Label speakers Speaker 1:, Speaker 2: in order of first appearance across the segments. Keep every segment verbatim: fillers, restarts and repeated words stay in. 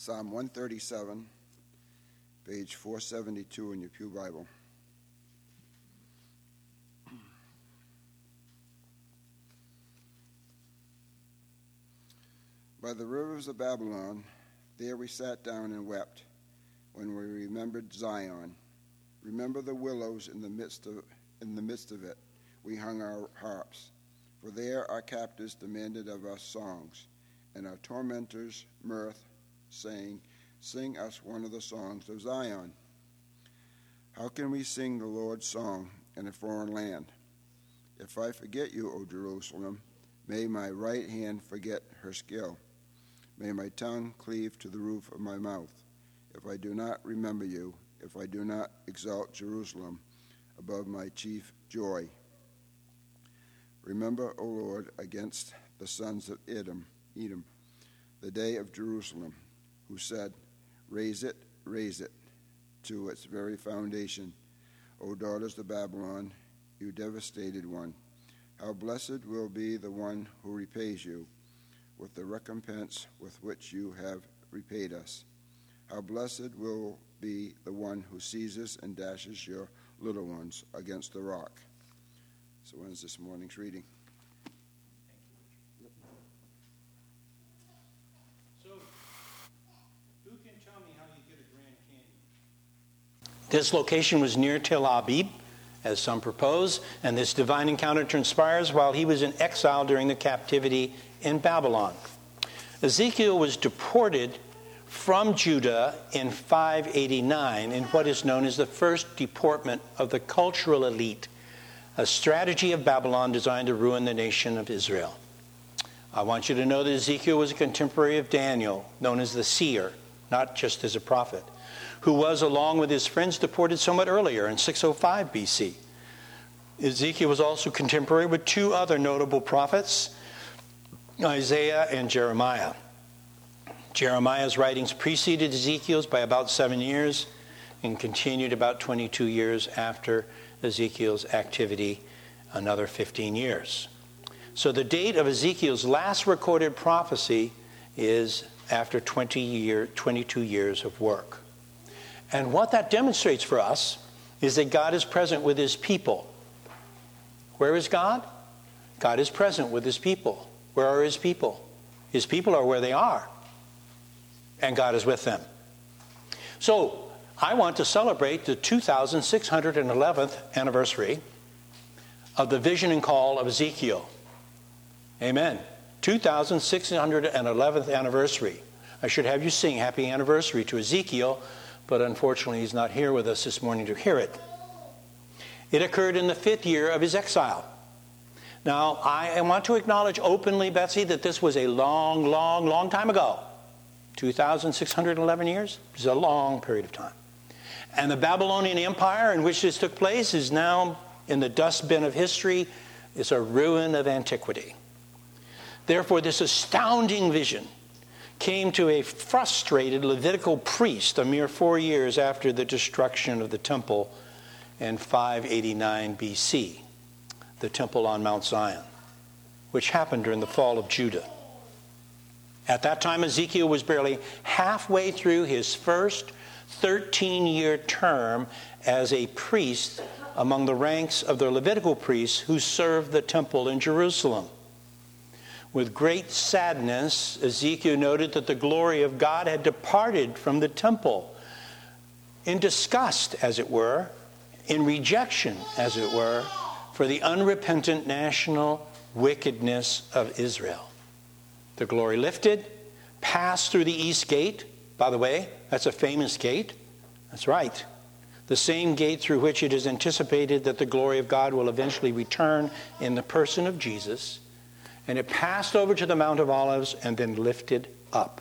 Speaker 1: Psalm one thirty-seven, page four seventy-two in your Pew Bible. By the rivers of Babylon, there we sat down and wept when we remembered Zion. Remember the willows in the midst of in the midst of it. We hung our harps. For there our captors demanded of us songs, and our tormentors mirth, saying, "Sing us one of the songs of Zion." How can we sing the Lord's song in a foreign land? If I forget you, O Jerusalem, may my right hand forget her skill. May my tongue cleave to the roof of my mouth, if I do not remember you, if I do not exalt Jerusalem above my chief joy. Remember, O Lord, against the sons of Edom, Edom, the day of Jerusalem, who said, "Raise it, raise it, to its very foundation, O daughters of Babylon, you devastated one. How blessed will be the one who repays you with the recompense with which you have repaid us. How blessed will be the one who seizes and dashes your little ones against the rock." So ends this morning's reading.
Speaker 2: So, who can tell me how you get a Grand Canyon? This location was near Tel Aviv, as some propose, and this divine encounter transpires while he was in exile during the captivity in Babylon. Ezekiel was deported from Judah in five eighty-nine in what is known as the first deportment of the cultural elite, a strategy of Babylon designed to ruin the nation of Israel. I want you to know that Ezekiel was a contemporary of Daniel, known as the seer, not just as a prophet, who was, along with his friends, deported somewhat earlier in six oh five B C. Ezekiel was also contemporary with two other notable prophets, Isaiah and Jeremiah. Jeremiah's writings preceded Ezekiel's by about seven years and continued about twenty-two years after Ezekiel's activity, another fifteen years. So the date of Ezekiel's last recorded prophecy is after twenty year, twenty-two years of work. And what that demonstrates for us is that God is present with his people. Where is God? God is present with his people. Where are his people? His people are where they are. And God is with them. So, I want to celebrate the two thousand six hundred eleventh anniversary of the vision and call of Ezekiel. Amen. two thousand six hundred eleventh anniversary. I should have you sing happy anniversary to Ezekiel, but unfortunately he's not here with us this morning to hear it. It occurred in the fifth year of his exile. Now, I want to acknowledge openly, Betsy, that this was a long, long, long time ago. two thousand six hundred eleven years is a long period of time. And the Babylonian Empire in which this took place is now in the dustbin of history. It's a ruin of antiquity. Therefore, this astounding vision came to a frustrated Levitical priest a mere four years after the destruction of the temple in five eighty-nine B C, the temple on Mount Zion, which happened during the fall of Judah. At that time, Ezekiel was barely halfway through his first thirteen-year term as a priest among the ranks of the Levitical priests who served the temple in Jerusalem. With great sadness, Ezekiel noted that the glory of God had departed from the temple in disgust, as it were, in rejection, as it were, for the unrepentant national wickedness of Israel. The glory lifted, passed through the east gate. By the way, that's a famous gate. That's right. The same gate through which it is anticipated that the glory of God will eventually return in the person of Jesus. And it passed over to the Mount of Olives and then lifted up.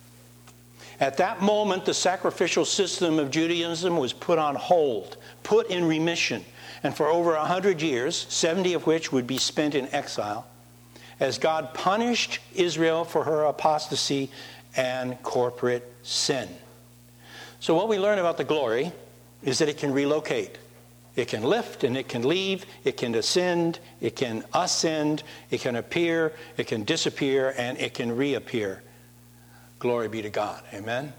Speaker 2: At that moment, the sacrificial system of Judaism was put on hold, put in remission. And for over a hundred years, seventy of which would be spent in exile, as God punished Israel for her apostasy and corporate sin. So what we learn about the glory is that it can relocate. It can lift and it can leave. It can ascend. It can ascend. It can appear. It can disappear. And it can reappear. Glory be to God. Amen?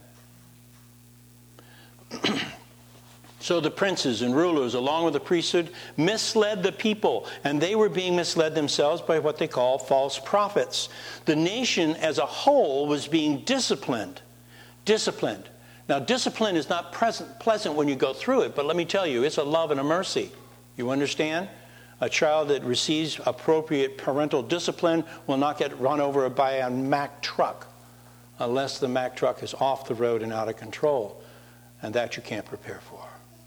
Speaker 2: So the princes and rulers, along with the priesthood, misled the people, and they were being misled themselves by what they call false prophets. The nation as a whole was being disciplined. Disciplined. Now, discipline is not present, pleasant when you go through it, but let me tell you, it's a love and a mercy. You understand? A child that receives appropriate parental discipline will not get run over by a Mack truck unless the Mack truck is off the road and out of control, and that you can't prepare for.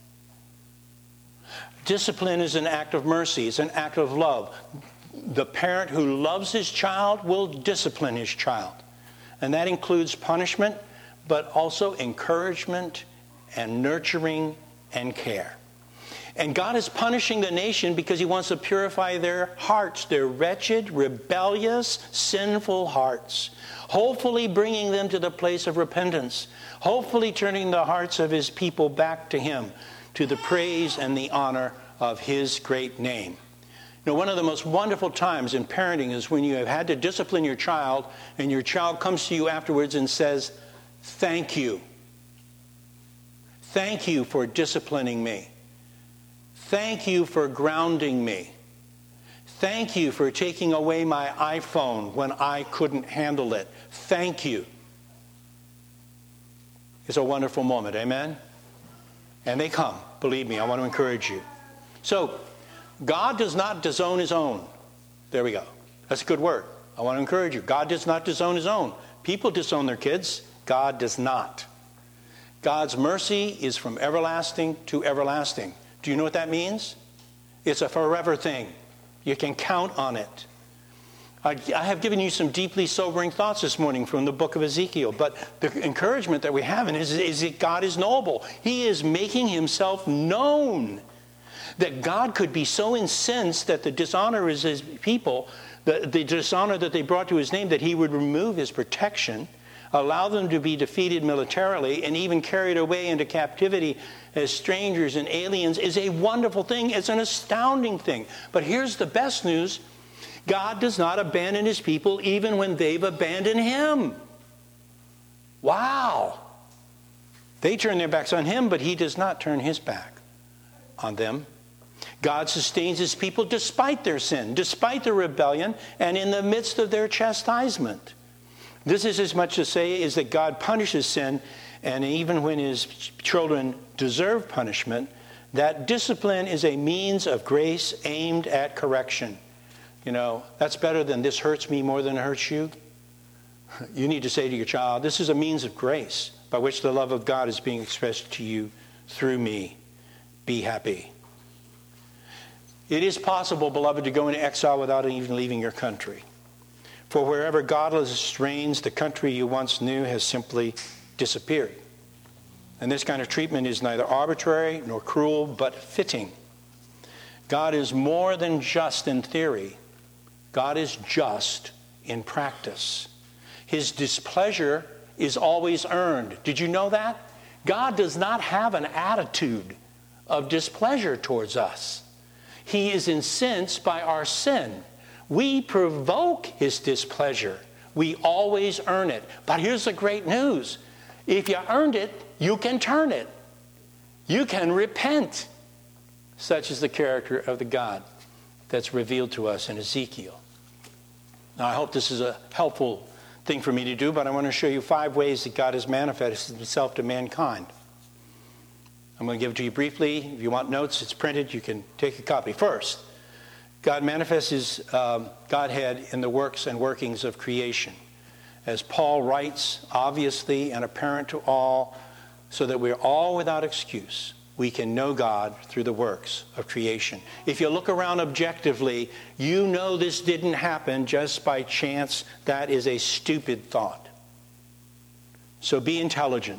Speaker 2: Discipline is an act of mercy. It's an act of love. The parent who loves his child will discipline his child. And that includes punishment, but also encouragement and nurturing and care. And God is punishing the nation because he wants to purify their hearts, their wretched, rebellious, sinful hearts. Hopefully bringing them to the place of repentance. Hopefully turning the hearts of his people back to him, to the praise and the honor of his great name. You know, one of the most wonderful times in parenting is when you have had to discipline your child and your child comes to you afterwards and says, thank you. Thank you for disciplining me. Thank you for grounding me. Thank you for taking away my iPhone when I couldn't handle it. Thank you. It's a wonderful moment, amen? And they come. Believe me, I want to encourage you. So, God does not disown his own. There we go. That's a good word. I want to encourage you. God does not disown his own. People disown their kids. God does not. God's mercy is from everlasting to everlasting. Do you know what that means? It's a forever thing. You can count on it. I, I have given you some deeply sobering thoughts this morning from the book of Ezekiel, but the encouragement that we have in is, is that God is knowable. He is making himself known. That God could be so incensed that the dishonor is his people, the, the dishonor that they brought to his name, that he would remove his protection, allow them to be defeated militarily, and even carried away into captivity as strangers and aliens is a wonderful thing. It's an astounding thing. But here's the best news. God does not abandon his people even when they've abandoned him. Wow. They turn their backs on him, but he does not turn his back on them. God sustains his people despite their sin, despite their rebellion, and in the midst of their chastisement. This is as much to say is that God punishes sin, and even when his children deserve punishment, that discipline is a means of grace aimed at correction. You know, that's better than this hurts me more than it hurts you. You need to say to your child, this is a means of grace by which the love of God is being expressed to you through me. Be happy. It is possible, beloved, to go into exile without even leaving your country. For wherever godlessness reigns, the country you once knew has simply disappeared. And this kind of treatment is neither arbitrary nor cruel, but fitting. God is more than just in theory. God is just in practice. His displeasure is always earned. Did you know that? God does not have an attitude of displeasure towards us. He is incensed by our sin. We provoke his displeasure. We always earn it. But here's the great news. If you earned it, you can turn it. You can repent. Such is the character of the God that's revealed to us in Ezekiel. Now, I hope this is a helpful thing for me to do, but I want to show you five ways that God has manifested himself to mankind. I'm going to give it to you briefly. If you want notes, it's printed. You can take a copy. First, God manifests his um, Godhead in the works and workings of creation. As Paul writes, obviously and apparent to all, so that we're all without excuse. We can know God through the works of creation. If you look around objectively, you know this didn't happen just by chance. That is a stupid thought. So be intelligent.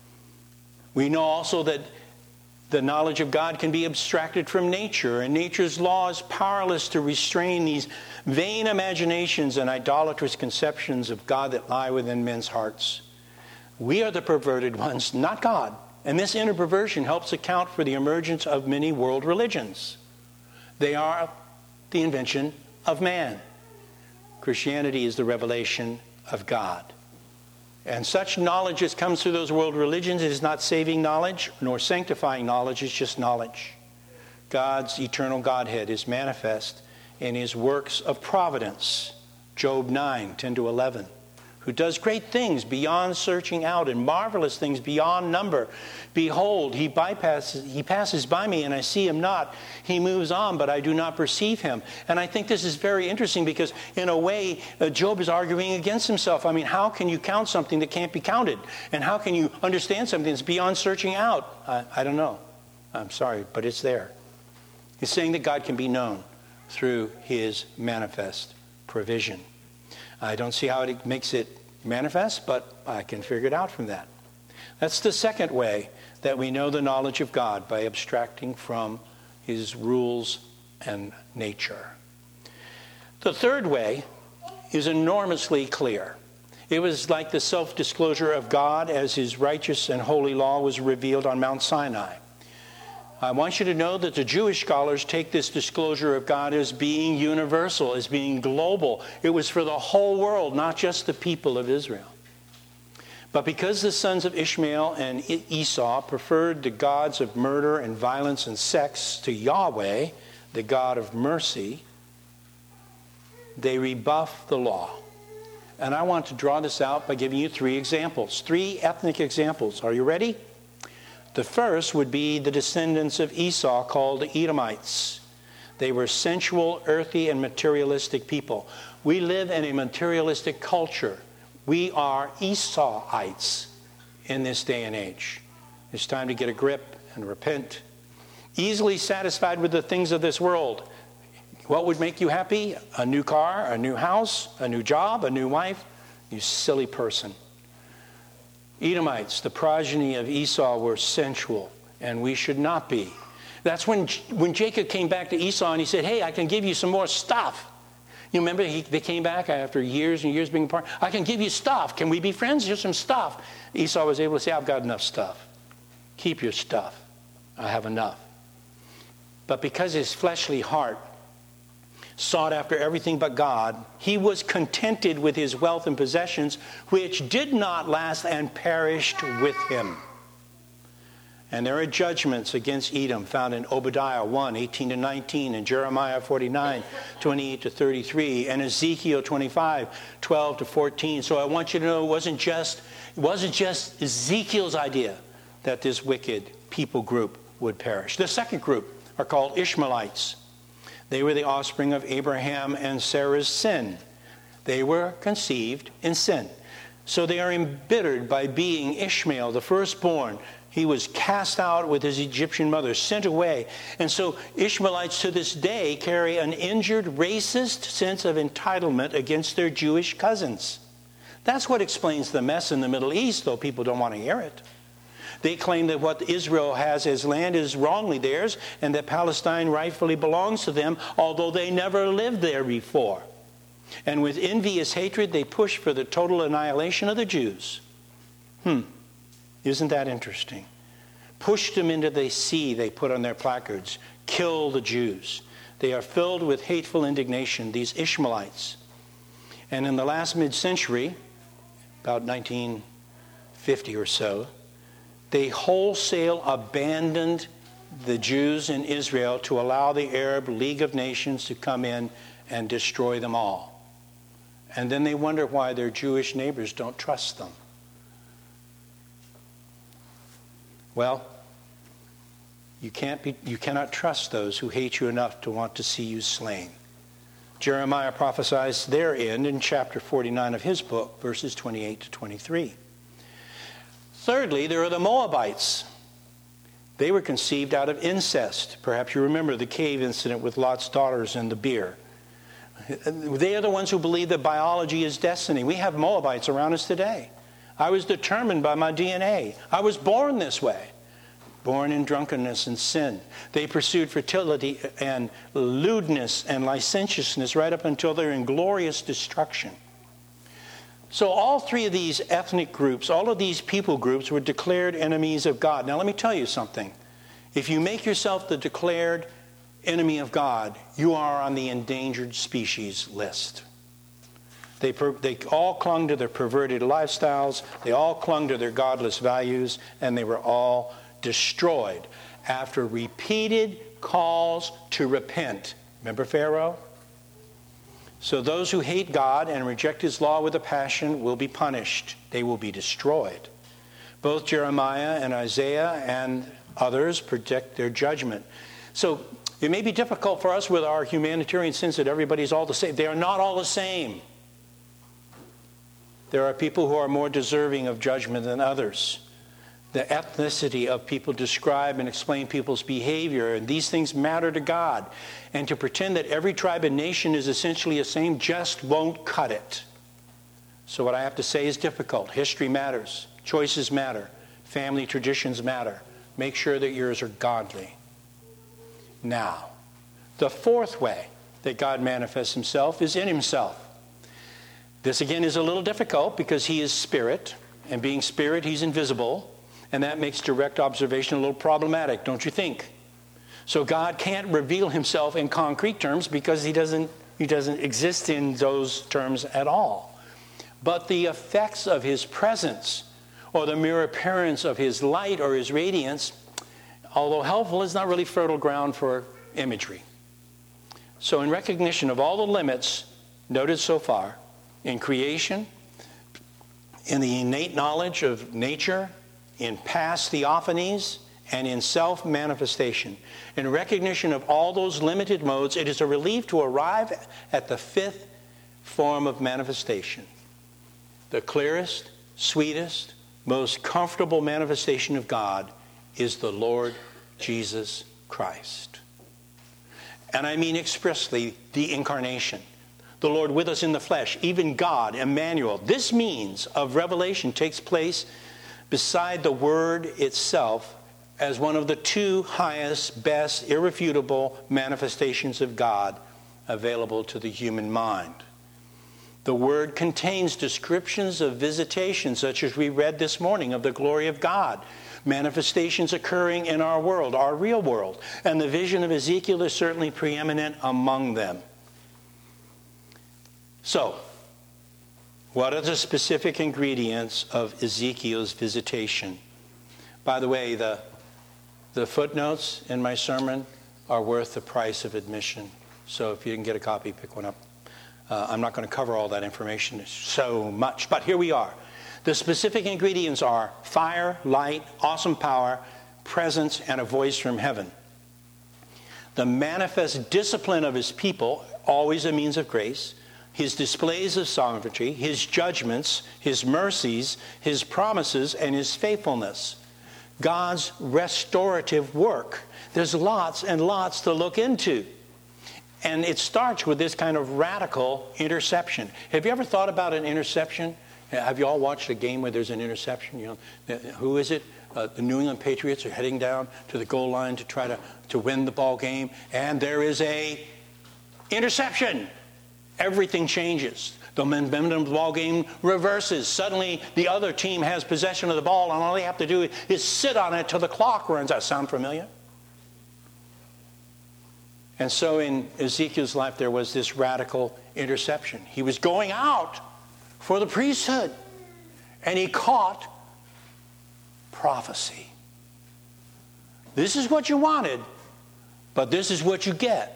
Speaker 2: We know also that the knowledge of God can be abstracted from nature, and nature's law is powerless to restrain these vain imaginations and idolatrous conceptions of God that lie within men's hearts. We are the perverted ones, not God. And this inner perversion helps account for the emergence of many world religions. They are the invention of man. Christianity is the revelation of God. And such knowledge as comes through those world religions is not saving knowledge nor sanctifying knowledge. It's just knowledge. God's eternal Godhead is manifest in his works of providence. Job nine, ten to eleven. Who does great things beyond searching out and marvelous things beyond number. Behold, he bypasses, he passes by me and I see him not. He moves on, but I do not perceive him. And I think this is very interesting because in a way, uh, Job is arguing against himself. I mean, how can you count something that can't be counted? And how can you understand something that's beyond searching out? I, I don't know. I'm sorry, but it's there. He's saying that God can be known through his manifest provision. I don't see how it makes it manifest, but I can figure it out from that. That's the second way that we know the knowledge of God, by abstracting from his rules and nature. The third way is enormously clear. It was like the self-disclosure of God as his righteous and holy law was revealed on Mount Sinai. I want you to know that the Jewish scholars take this disclosure of God as being universal, as being global. It was for the whole world, not just the people of Israel. But because the sons of Ishmael and Esau preferred the gods of murder and violence and sex to Yahweh, the God of mercy, they rebuffed the law. And I want to draw this out by giving you three examples, three ethnic examples. Are you ready? The first would be the descendants of Esau, called the Edomites. They were sensual, earthy, and materialistic people. We live in a materialistic culture. We are Esauites in this day and age. It's time to get a grip and repent. Easily satisfied with the things of this world. What would make you happy? A new car, a new house, a new job, a new wife? You silly person. Edomites, the progeny of Esau, were sensual, and we should not be. That's when, when Jacob came back to Esau and he said, hey, I can give you some more stuff. You remember he, they came back after years and years being apart. I can give you stuff. Can we be friends? Here's some stuff. Esau was able to say, I've got enough stuff. Keep your stuff. I have enough. But because his fleshly heart sought after everything but God, he was contented with his wealth and possessions, which did not last and perished with him. And there are judgments against Edom found in Obadiah one, eighteen to nineteen, and Jeremiah forty-nine, twenty-eight to thirty-three, and Ezekiel twenty-five, twelve to fourteen. So I want you to know it wasn't just, it wasn't just Ezekiel's idea that this wicked people group would perish. The second group are called Ishmaelites. They were the offspring of Abraham and Sarah's sin. They were conceived in sin. So they are embittered by being Ishmael, the firstborn. He was cast out with his Egyptian mother, sent away. And so Ishmaelites to this day carry an injured, racist sense of entitlement against their Jewish cousins. That's what explains the mess in the Middle East, though people don't want to hear it. They claim that what Israel has as land is wrongly theirs, and that Palestine rightfully belongs to them, although they never lived there before. And with envious hatred, they push for the total annihilation of the Jews. Hmm. Isn't that interesting? Push them into the sea, they put on their placards. Kill the Jews. They are filled with hateful indignation, these Ishmaelites. And in the last mid-century, about nineteen fifty or so, they wholesale abandoned the Jews in Israel to allow the Arab League of Nations to come in and destroy them all. And then they wonder why their Jewish neighbors don't trust them. Well, you can't be, you cannot trust those who hate you enough to want to see you slain. Jeremiah prophesies their end in chapter forty-nine of his book, verses twenty-eight to twenty-three. Thirdly, there are the Moabites. They were conceived out of incest. Perhaps you remember the cave incident with Lot's daughters and the beer. They are the ones who believe that biology is destiny. We have Moabites around us today. I was determined by my D N A. I was born this way. Born in drunkenness and sin. They pursued fertility and lewdness and licentiousness right up until their inglorious destruction. So all three of these ethnic groups, all of these people groups were declared enemies of God. Now let me tell you something. If you make yourself the declared enemy of God, you are on the endangered species list. They, per, they all clung to their perverted lifestyles. They all clung to their godless values, and they were all destroyed after repeated calls to repent. Remember Pharaoh? So those who hate God and reject his law with a passion will be punished. They will be destroyed. Both Jeremiah and Isaiah and others predict their judgment. So it may be difficult for us with our humanitarian sense that everybody's all the same. They are not all the same. There are people who are more deserving of judgment than others. The ethnicity of people describe and explain people's behavior, and these things matter to God. And to pretend that every tribe and nation is essentially the same just won't cut it. So what I have to say is difficult. History matters. Choices matter. Family traditions matter. Make sure that yours are godly. Now, the fourth way that God manifests himself is in himself. This again is a little difficult because he is spirit, and being spirit, he's invisible, and that makes direct observation a little problematic, don't you think? So God can't reveal himself in concrete terms because he doesn't, he doesn't exist in those terms at all. But the effects of his presence, or the mere appearance of his light or his radiance, although helpful, is not really fertile ground for imagery. So in recognition of all the limits noted so far, in creation, in the innate knowledge of nature, in past theophanies, and in self-manifestation. In recognition of all those limited modes, it is a relief to arrive at the fifth form of manifestation. The clearest, sweetest, most comfortable manifestation of God is the Lord Jesus Christ. And I mean expressly the incarnation. The Lord with us in the flesh, even God, Emmanuel. This means of revelation takes place beside the Word itself as one of the two highest, best, irrefutable manifestations of God available to the human mind. The Word contains descriptions of visitation, such as we read this morning, of the glory of God. Manifestations occurring in our world, our real world. And the vision of Ezekiel is certainly preeminent among them. So, what are the specific ingredients of Ezekiel's visitation? By the way, the, the footnotes in my sermon are worth the price of admission. So if you didn't get a copy, pick one up. Uh, I'm not going to cover all that information so much, but here we are. The specific ingredients are fire, light, awesome power, presence, and a voice from heaven. The manifest discipline of his people, always a means of grace. His displays of sovereignty, his judgments, his mercies, his promises, and his faithfulness. God's restorative work. There's lots and lots to look into. And it starts with this kind of radical interception. Have you ever thought about an interception? Have you all watched a game where there's an interception? You know, who is it? Uh, the New England Patriots are heading down to the goal line to try to, to win the ball game, and there is a interception. Everything changes. The momentum of the ball game reverses. Suddenly, the other team has possession of the ball, and all they have to do is sit on it till the clock runs out. Sound familiar? And so in Ezekiel's life, there was this radical interception. He was going out for the priesthood, and he caught prophecy. This is what you wanted, but this is what you get.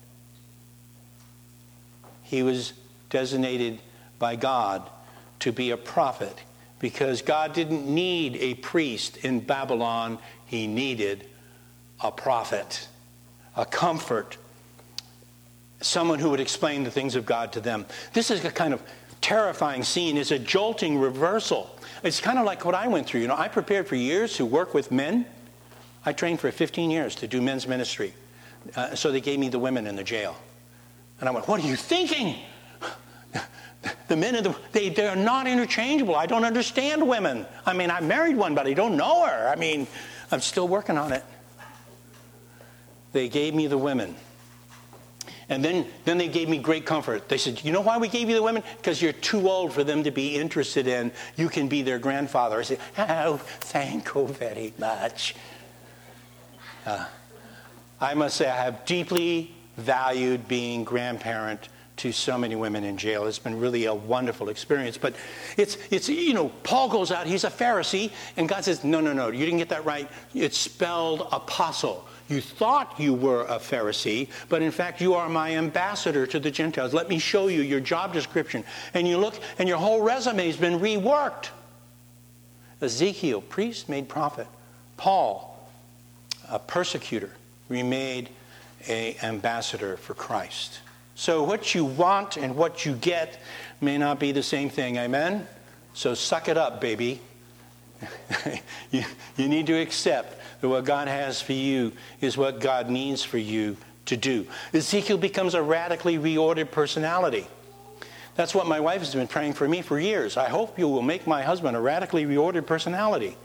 Speaker 2: He was designated by God to be a prophet because God didn't need a priest in Babylon. He needed a prophet, a comfort, someone who would explain the things of God to them. This is a kind of terrifying scene. It's a jolting reversal. It's kind of like what I went through. You know, I prepared for years to work with men. I trained for fifteen years to do men's ministry. Uh, so they gave me the women in the jail. And I went, what are you thinking? The men, the, they, they're not interchangeable. I don't understand women. I mean, I married one, but I don't know her. I mean, I'm still working on it. They gave me the women. And then, then they gave me great comfort. They said, you know why we gave you the women? Because you're too old for them to be interested in. You can be their grandfather. I said, oh, thank you very much. Uh, I must say I have deeply valued being grandparent to so many women in jail. It's been really a wonderful experience. But it's, it's you know, Paul goes out, he's a Pharisee, and God says, no, no, no, you didn't get that right. It's spelled apostle. You thought you were a Pharisee, but in fact you are my ambassador to the Gentiles. Let me show you your job description. And you look, and your whole resume has been reworked. Ezekiel, priest made prophet. Paul, a persecutor, remade an ambassador for Christ. So what you want and what you get may not be the same thing. Amen? So suck it up, baby. you, you need to accept that what God has for you is what God needs for you to do. Ezekiel becomes a radically reordered personality. That's what my wife has been praying for me for years. I hope you will make my husband a radically reordered personality.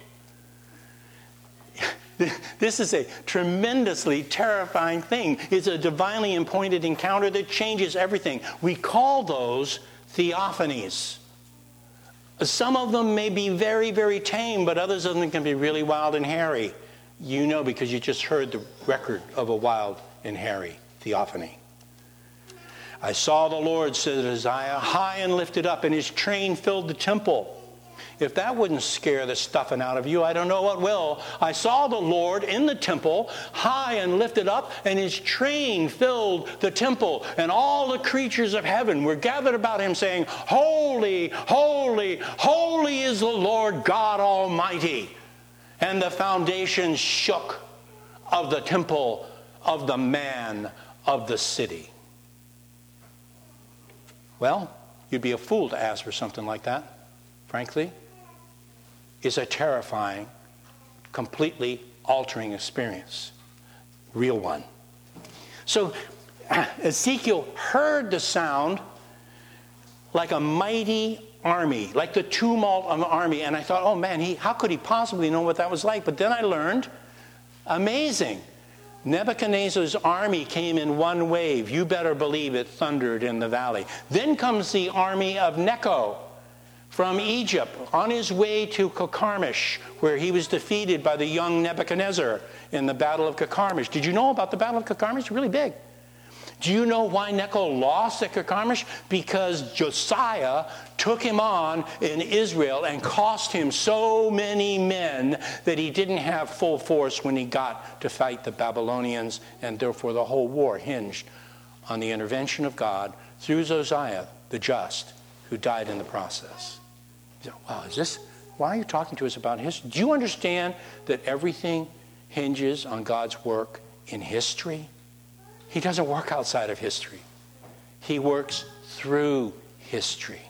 Speaker 2: This is a tremendously terrifying thing. It's a divinely appointed encounter that changes everything. We call those theophanies. Some of them may be very, very tame, but others of them can be really wild and hairy. You know, because you just heard the record of a wild and hairy theophany. I saw the Lord, said Isaiah, high and lifted up, and his train filled the temple. If that wouldn't scare the stuffing out of you, I don't know what will. I saw the Lord in the temple, high and lifted up, and his train filled the temple. And all the creatures of heaven were gathered about him, saying, holy, holy, holy is the Lord God Almighty. And the foundations shook of the temple of the man of the city. Well, you'd be a fool to ask for something like that, frankly. It's a terrifying, completely altering experience. Real one. So Ezekiel heard the sound like a mighty army, like the tumult of an army. And I thought, oh man, he, how could he possibly know what that was like? But then I learned, amazing. Nebuchadnezzar's army came in one wave. You better believe it thundered in the valley. Then comes the army of Necho from Egypt on his way to Carchemish, where he was defeated by the young Nebuchadnezzar in the Battle of Carchemish. Did you know about the Battle of Carchemish? It's really big. Do you know why Necho lost at Carchemish? Because Josiah took him on in Israel and cost him so many men that he didn't have full force when he got to fight the Babylonians, and therefore the whole war hinged on the intervention of God through Josiah, the just, who died in the process. You know, wow, is this, why are you talking to us about history? Do you understand that everything hinges on God's work in history? He doesn't work outside of history. He works through history.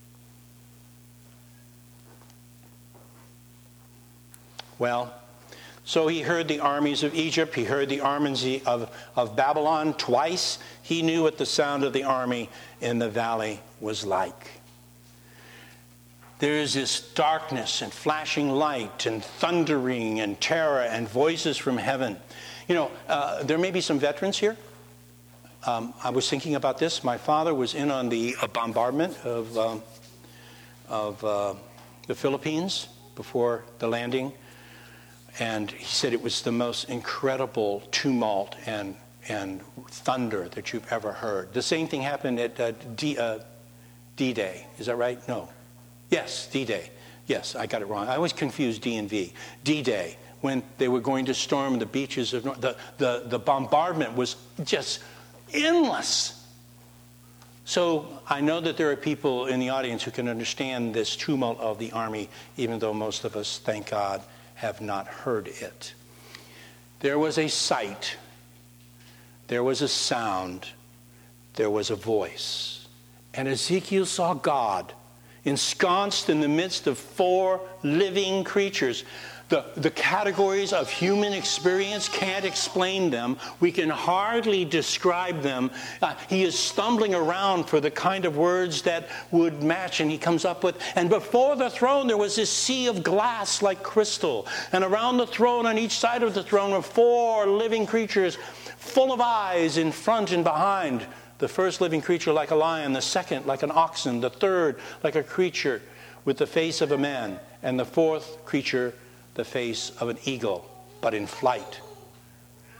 Speaker 2: Well, so he heard the armies of Egypt. He heard the armies of, of Babylon twice. He knew what the sound of the army in the valley was like. There is this darkness and flashing light and thundering and terror and voices from heaven. You know, uh, there may be some veterans here. Um, I was thinking about this. My father was in on the uh, bombardment of, um, of uh, the Philippines before the landing. And he said it was the most incredible tumult and, and thunder that you've ever heard. The same thing happened at uh, D, uh, D-Day. Is that right? No. Yes, D-Day. Yes, I got it wrong. I always confuse D and V. D-Day, when they were going to storm the beaches of North. The, the, the bombardment was just endless. So I know that there are people in the audience who can understand this tumult of the army, even though most of us, thank God, have not heard it. There was a sight, there was a sound, there was a voice. And Ezekiel saw God ensconced in the midst of four living creatures. The, the categories of human experience can't explain them. We can hardly describe them. Uh, he is stumbling around for the kind of words that would match, and he comes up with, and before the throne there was this sea of glass like crystal. And around the throne, on each side of the throne, were four living creatures full of eyes in front and behind. The first living creature like a lion, the second like an oxen, the third like a creature with the face of a man, and the fourth creature the face of an eagle, but in flight.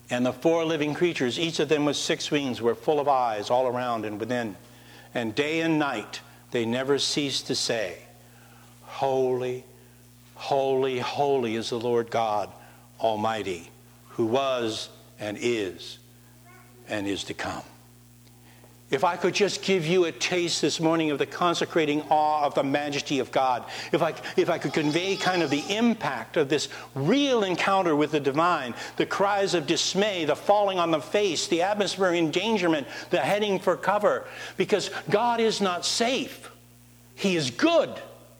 Speaker 2: And the four living creatures, each of them with six wings, were full of eyes all around and within. And day and night they never ceased to say, Holy, holy, holy is the Lord God Almighty, who was and is and is to come. If I could just give you a taste this morning of the consecrating awe of the majesty of God, if I, if I could convey kind of the impact of this real encounter with the divine, the cries of dismay, the falling on the face, the atmosphere endangerment, the heading for cover, because God is not safe. He is good.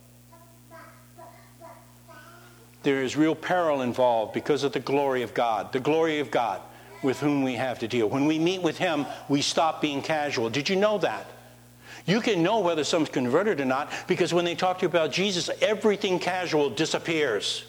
Speaker 2: There is real peril involved because of the glory of God, the glory of God with whom we have to deal. When we meet with him, we stop being casual. Did you know that? You can know whether someone's converted or not because when they talk to you about Jesus, everything casual disappears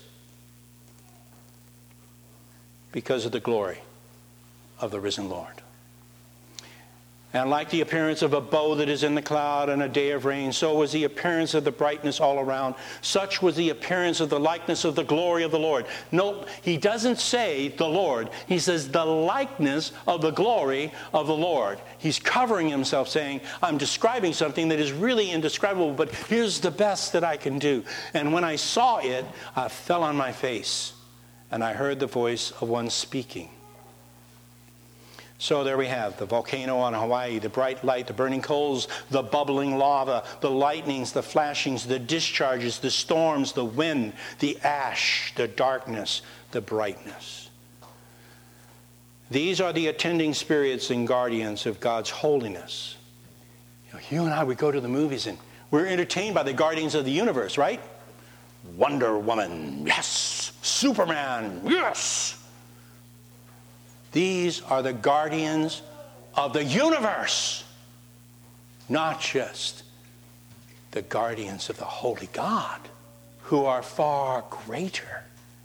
Speaker 2: because of the glory of the risen Lord. And like the appearance of a bow that is in the cloud on a day of rain, so was the appearance of the brightness all around. Such was the appearance of the likeness of the glory of the Lord. No, he doesn't say the Lord. He says the likeness of the glory of the Lord. He's covering himself saying, I'm describing something that is really indescribable, but here's the best that I can do. And when I saw it, I fell on my face, and I heard the voice of one speaking. So there we have the volcano on Hawaii, the bright light, the burning coals, the bubbling lava, the lightnings, the flashings, the discharges, the storms, the wind, the ash, the darkness, the brightness. These are the attending spirits and guardians of God's holiness. You know, you and I, we go to the movies and we're entertained by the guardians of the universe, right? Wonder Woman, yes. Superman, yes. These are the guardians of the universe, not just the guardians of the holy God, who are far greater.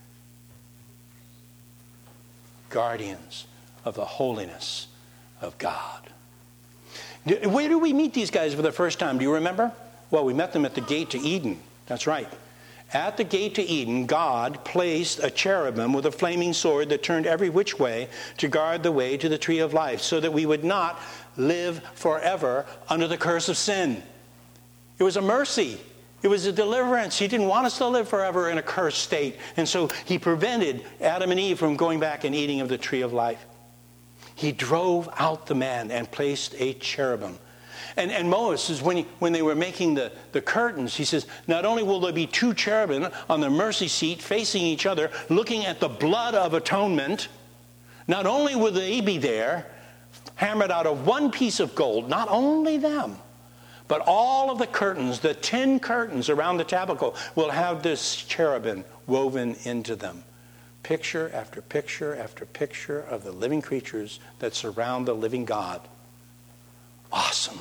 Speaker 2: Guardians of the holiness of God. Where do we meet these guys for the first time? Do you remember? Well, we met them at the gate to Eden. That's right. At the gate to Eden, God placed a cherubim with a flaming sword that turned every which way to guard the way to the tree of life, so that we would not live forever under the curse of sin. It was a mercy. It was a deliverance. He didn't want us to live forever in a cursed state. And so he prevented Adam and Eve from going back and eating of the tree of life. He drove out the man and placed a cherubim. And, and Moses, when, he, when they were making the, the curtains, he says, not only will there be two cherubim on the mercy seat facing each other, looking at the blood of atonement, not only will they be there, hammered out of one piece of gold, not only them, but all of the curtains, the ten curtains around the tabernacle, will have this cherubim woven into them. Picture after picture after picture of the living creatures that surround the living God. Awesome.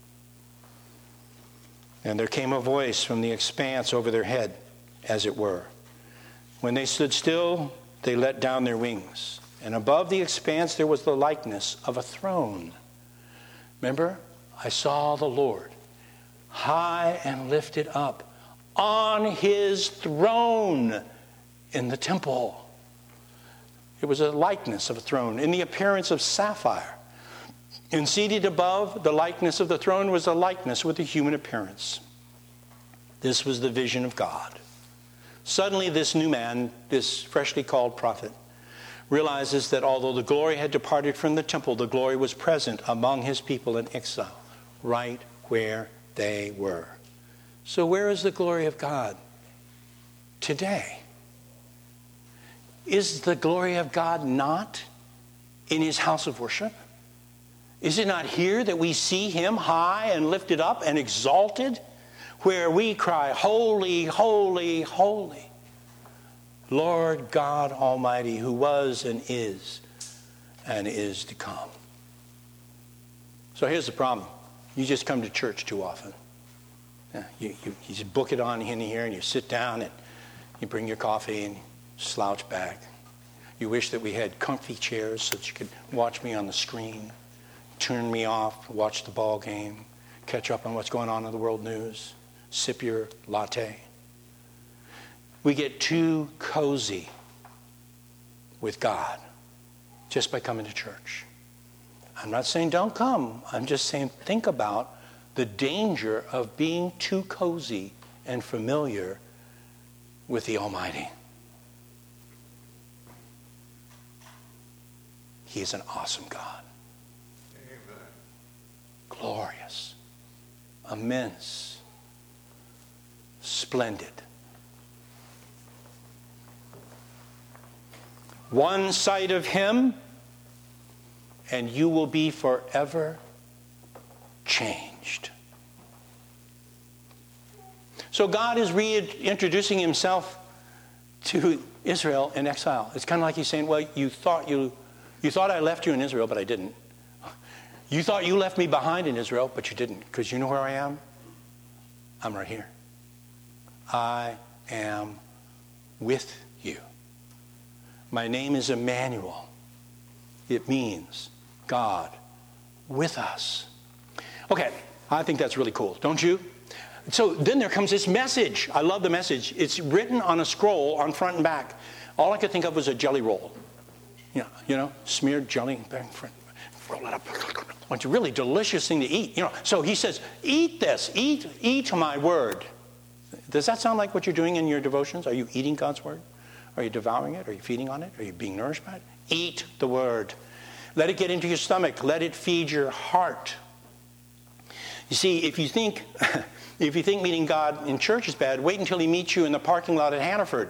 Speaker 2: And there came a voice from the expanse over their head, as it were. When they stood still, they let down their wings. And above the expanse there was the likeness of a throne. Remember? I saw the Lord, high and lifted up, on his throne in the temple. It was a likeness of a throne, in the appearance of sapphire. And seated above the likeness of the throne was a likeness with a human appearance. This was the vision of God. Suddenly this new man, this freshly called prophet, realizes that although the glory had departed from the temple, the glory was present among his people in exile, right where they were. So where is the glory of God today? Is the glory of God not in his house of worship? Is it not here that we see him high and lifted up and exalted, where we cry, holy, holy, holy, Lord God Almighty, who was and is and is to come? So here's the problem. You just come to church too often. You, you, you just book it on in here and you sit down and you bring your coffee and slouch back. You wish that we had comfy chairs so that you could watch me on the screen. Turn me off, watch the ball game, catch up on what's going on in the world news, sip your latte. We get too cozy with God. just by coming to church. I'm not saying don't come. I'm just saying think about the danger of being too cozy and familiar with the Almighty. He is an awesome God.
Speaker 3: Amen.
Speaker 2: Glorious, immense, splendid. One sight of him, and you will be forever changed. So God is reintroducing himself to Israel in exile. It's kind of like he's saying, well, you thought you you thought I left you in Israel, but I didn't. You thought you left me behind in Israel, but you didn't. Because you know where I am? I'm right here. I am with you. My name is Emmanuel. It means God with us. Okay, I think that's really cool, don't you? So then there comes this message. I love the message. It's written on a scroll on front and back. All I could think of was a jelly roll. You know, you know smeared jelly, roll it up. It's a really delicious thing to eat. You know, so he says, eat this, eat, eat my word. Does that sound like what you're doing in your devotions? Are you eating God's word? Are you devouring it? Are you feeding on it? Are you being nourished by it? Eat the word. Let it get into your stomach. Let it feed your heart. You see, if you think if you think meeting God in church is bad, wait until he meets you in the parking lot at Hannaford.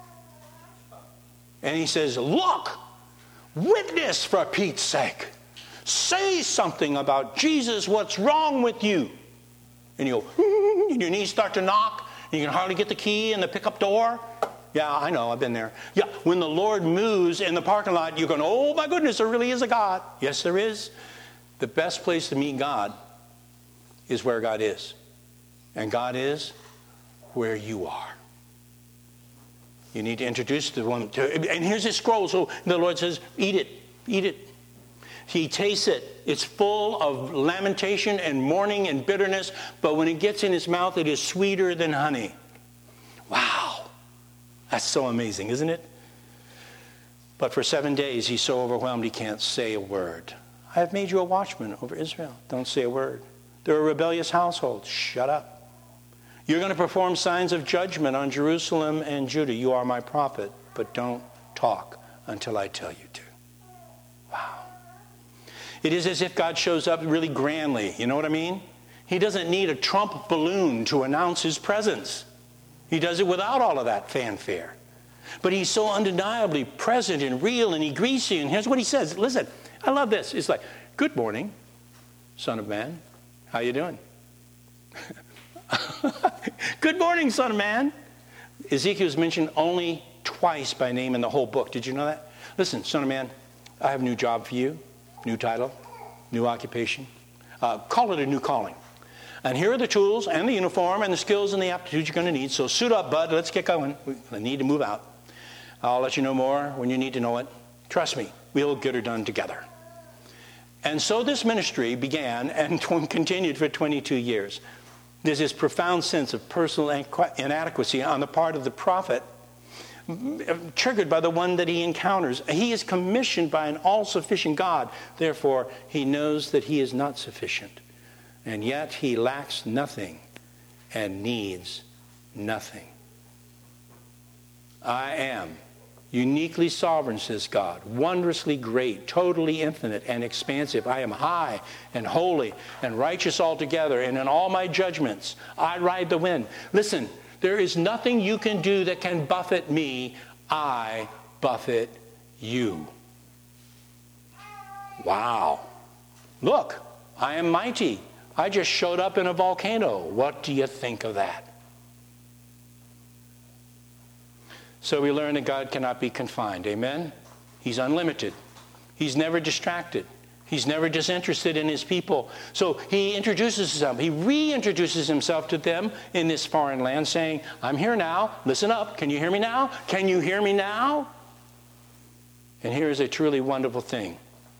Speaker 2: And he says, look, witness for Pete's sake. Say something about Jesus, what's wrong with you? And you go, and your knees start to knock, and you can hardly get the key in the pickup door. Yeah, I know, I've been there. Yeah, when the Lord moves in the parking lot, you're going, oh my goodness, there really is a God. Yes, there is. The best place to meet God is where God is. And God is where you are. You need to introduce the one to, and here's his scroll. So the Lord says, eat it, eat it. He tastes it. It's full of lamentation and mourning and bitterness, but when it gets in his mouth, it is sweeter than honey. Wow. That's so amazing, isn't it? But for seven days, he's so overwhelmed he can't say a word. I have made you a watchman over Israel. Don't say a word. They're a rebellious household. Shut up. You're going to perform signs of judgment on Jerusalem and Judah. You are my prophet, but don't talk until I tell you to. Wow. It is as if God shows up really grandly. You know what I mean? He doesn't need a Trump balloon to announce his presence. He does it without all of that fanfare. But he's so undeniably present and real, and he greets you. And here's what he says. Listen, I love this. It's like, good morning, Son of Man. How you doing? Good morning, Son of Man. Ezekiel is mentioned only twice by name in the whole book. Did you know that? Listen, Son of Man, I have a new job for you. New title, new occupation. Uh, call it a new calling. And here are the tools and the uniform and the skills and the aptitudes you're going to need. So suit up, bud. Let's get going. We need to move out. I'll let you know more when you need to know it. Trust me, we'll get her done together. And so this ministry began and continued for twenty-two years. There's this profound sense of personal inadequacy on the part of the prophet, triggered by the one that he encounters. He is commissioned by an all-sufficient God. Therefore, he knows that he is not sufficient. And yet he lacks nothing and needs nothing. I am uniquely sovereign, says God, wondrously great, totally infinite and expansive. I am high and holy and righteous altogether, and in all my judgments I ride the wind. Listen, there is nothing you can do that can buffet me. I buffet you. Wow. Look, I am mighty. I just showed up in a volcano. What do you think of that? So we learn that God cannot be confined. Amen? He's unlimited. He's never distracted. He's never disinterested in his people. So he introduces himself. He reintroduces himself to them in this foreign land, saying, I'm here now. Listen up. Can you hear me now? Can you hear me now? And here's a truly wonderful thing.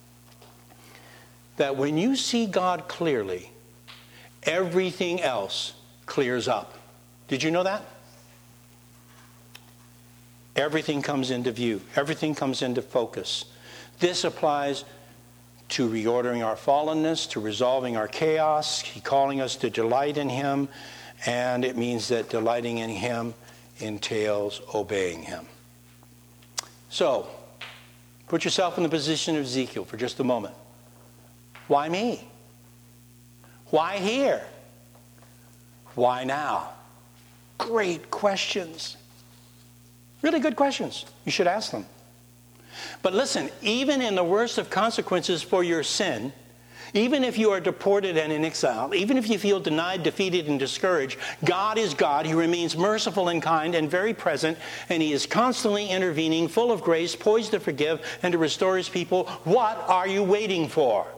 Speaker 2: That when you see God clearly, everything else clears up. Did you know that? Everything comes into view. Everything comes into focus. This applies to reordering our fallenness, to resolving our chaos. He's calling us to delight in him, and it means that delighting in him entails obeying him. So, put yourself in the position of Ezekiel for just a moment. Why me? Why here? Why now? Great questions. Really good questions. You should ask them. But listen, even in the worst of consequences for your sin, even if you are deported and in exile, even if you feel denied, defeated, and discouraged, God is God. He remains merciful and kind and very present, and he is constantly intervening, full of grace, poised to forgive and to restore his people. What are you waiting for?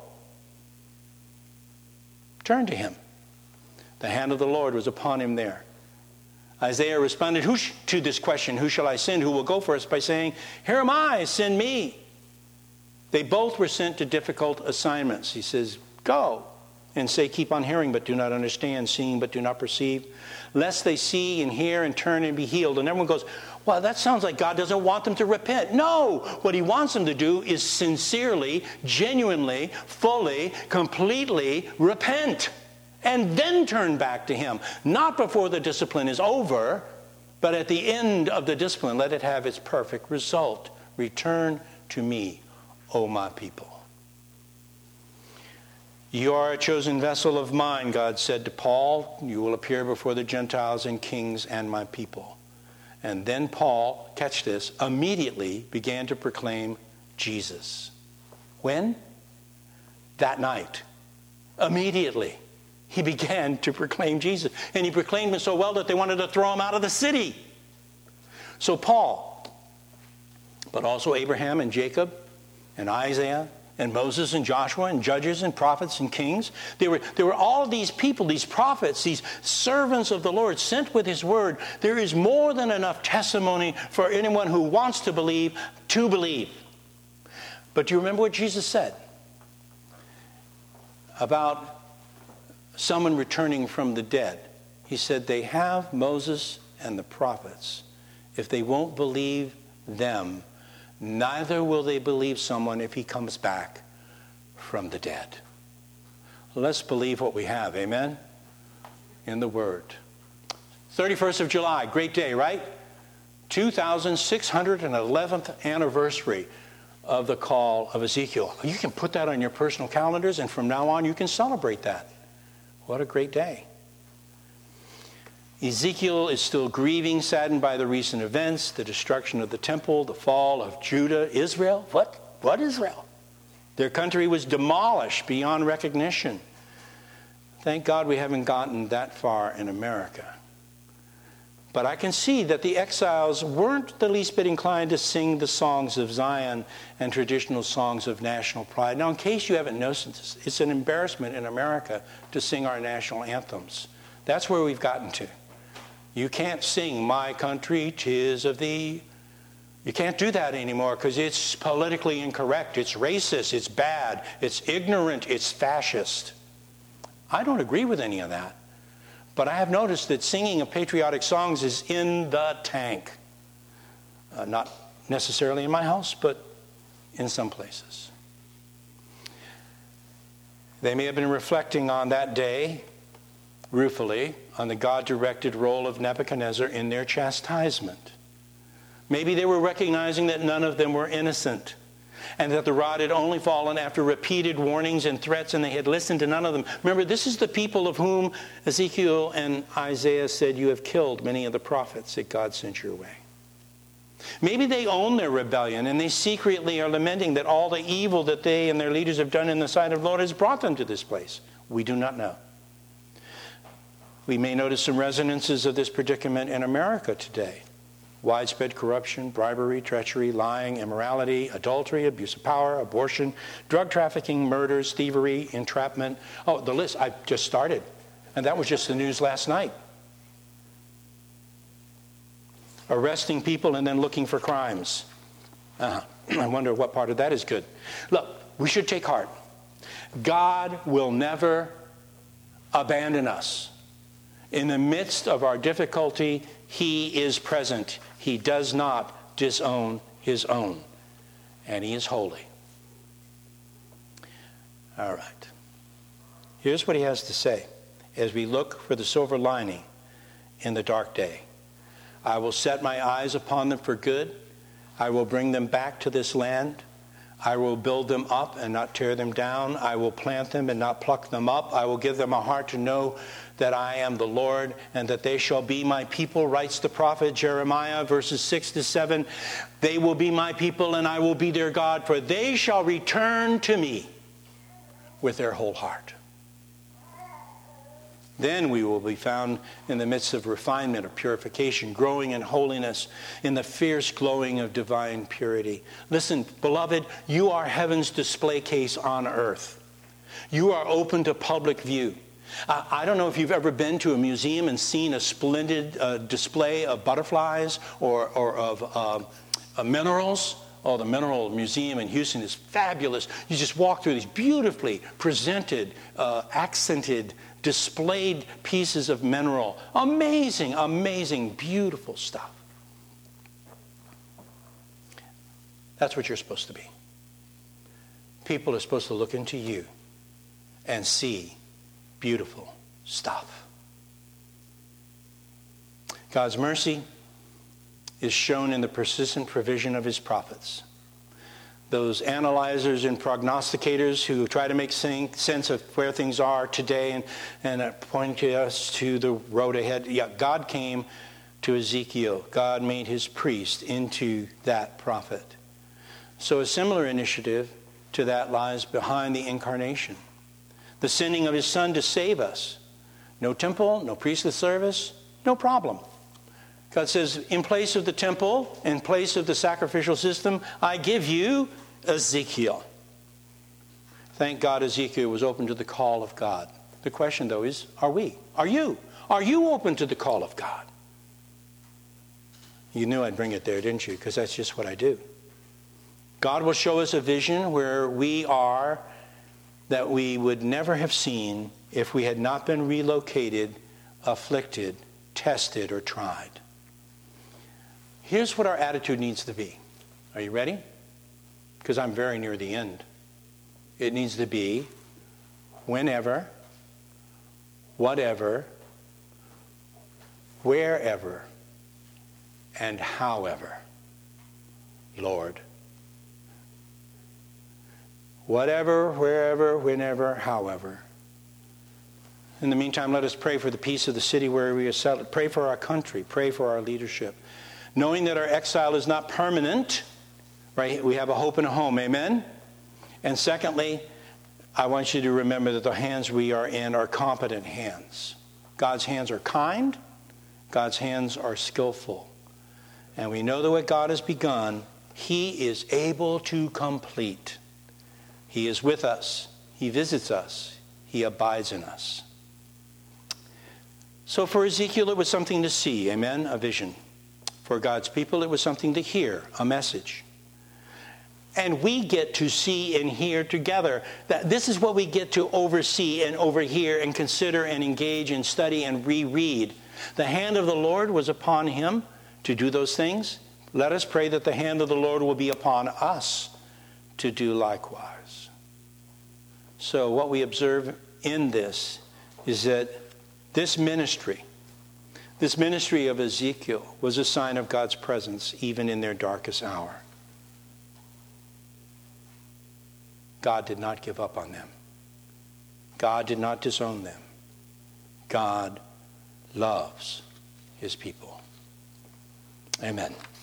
Speaker 2: Turn to him. The hand of the Lord was upon him there. Isaiah responded who sh- to this question, who shall I send? Who will go for us? By saying, here am I, send me. They both were sent to difficult assignments. He says, go and say, keep on hearing, but do not understand, seeing, but do not perceive, lest they see and hear and turn and be healed. And everyone goes, well, that sounds like God doesn't want them to repent. No, what he wants them to do is sincerely, genuinely, fully, completely repent. And then turn back to him. Not before the discipline is over, but at the end of the discipline, let it have its perfect result. Return to me, O my people. You are a chosen vessel of mine, God said to Paul. You will appear before the Gentiles and kings and my people. And then Paul, catch this, immediately began to proclaim Jesus. When? That night. Immediately. He began to proclaim Jesus. And he proclaimed him so well that they wanted to throw him out of the city. So Paul, but also Abraham and Jacob and Isaiah and Moses and Joshua and judges and prophets and kings. There were, there were all of these people, these prophets, these servants of the Lord sent with his word. There is more than enough testimony for anyone who wants to believe to believe. But do you remember what Jesus said about someone returning from the dead? He said, they have Moses and the prophets. If they won't believe them, neither will they believe someone if he comes back from the dead. Let's believe what we have, amen? In the Word. thirty-first of July, great day, right? two thousand six hundred eleventh anniversary of the call of Ezekiel. You can put that on your personal calendars, and from now on you can celebrate that. What a great day. Ezekiel is still grieving, saddened by the recent events, the destruction of the temple, the fall of Judah. Israel? What? What Israel? Their country was demolished beyond recognition. Thank God we haven't gotten that far in America. But I can see that the exiles weren't the least bit inclined to sing the songs of Zion and traditional songs of national pride. Now, in case you haven't noticed, it's an embarrassment in America to sing our national anthems. That's where we've gotten to. You can't sing "My Country, 'Tis of Thee." You can't do that anymore because it's politically incorrect. It's racist. It's bad. It's ignorant. It's fascist. I don't agree with any of that. But I have noticed that singing of patriotic songs is in the tank. Uh, not necessarily in my house, but in some places. They may have been reflecting on that day, ruefully, on the God-directed role of Nebuchadnezzar in their chastisement. Maybe they were recognizing that none of them were innocent, and that the rod had only fallen after repeated warnings and threats, and they had listened to none of them. Remember, this is the people of whom Ezekiel and Isaiah said, you have killed many of the prophets that God sent your way. Maybe they own their rebellion, and they secretly are lamenting that all the evil that they and their leaders have done in the sight of the Lord has brought them to this place. We do not know. We may notice some resonances of this predicament in America today. Widespread corruption, bribery, treachery, lying, immorality, adultery, abuse of power, abortion, drug trafficking, murders, thievery, entrapment. Oh, the list, I just started. And that was just the news last night. Arresting people and then looking for crimes. Uh-huh. I wonder what part of that is good. Look, we should take heart. God will never abandon us. In the midst of our difficulty, he is present. He does not disown his own. And he is holy. All right. Here's what he has to say as we look for the silver lining in the dark day. I will set my eyes upon them for good. I will bring them back to this land. I will build them up and not tear them down. I will plant them and not pluck them up. I will give them a heart to know that I am the Lord, and that they shall be my people, writes the prophet Jeremiah, verses six to seven. They will be my people, and I will be their God, for they shall return to me with their whole heart. Then we will be found in the midst of refinement, of purification, growing in holiness, in the fierce glowing of divine purity. Listen, beloved, you are heaven's display case on earth. You are open to public view. Uh, I don't know if you've ever been to a museum and seen a splendid uh, display of butterflies or, or of uh, uh, minerals. Oh, the Mineral Museum in Houston is fabulous. You just walk through these beautifully presented, uh, accented, displayed pieces of mineral. Amazing, amazing, beautiful stuff. That's what you're supposed to be. People are supposed to look into you and see beautiful stuff. God's mercy is shown in the persistent provision of his prophets. Those analyzers and prognosticators who try to make sense of where things are today and, and point us to the road ahead. Yeah, God came to Ezekiel. God made his priest into that prophet. So a similar initiative to that lies behind the incarnation. The sending of his son to save us. No temple, no priestly service, no problem. God says, in place of the temple, in place of the sacrificial system, I give you Ezekiel. Thank God Ezekiel was open to the call of God. The question, though, is, are we? Are you? Are you open to the call of God? You knew I'd bring it there, didn't you? Because that's just what I do. God will show us a vision where we are that we would never have seen if we had not been relocated, afflicted, tested, or tried. Here's what our attitude needs to be. Are you ready? Because I'm very near the end. It needs to be whenever, whatever, wherever, and however, Lord. Whatever, wherever, whenever, however. In the meantime, let us pray for the peace of the city where we are settled. Pray for our country. Pray for our leadership. Knowing that our exile is not permanent, right? We have a hope and a home. Amen? And secondly, I want you to remember that the hands we are in are competent hands. God's hands are kind. God's hands are skillful. And we know that what God has begun, he is able to complete. He is with us. He visits us. He abides in us. So for Ezekiel, it was something to see. Amen? A vision. For God's people, it was something to hear, a message. And we get to see and hear together. That this is what we get to oversee and overhear and consider and engage and study and reread. The hand of the Lord was upon him to do those things. Let us pray that the hand of the Lord will be upon us to do likewise. So what we observe in this is that this ministry, this ministry of Ezekiel was a sign of God's presence even in their darkest hour. God did not give up on them. God did not disown them. God loves his people. Amen.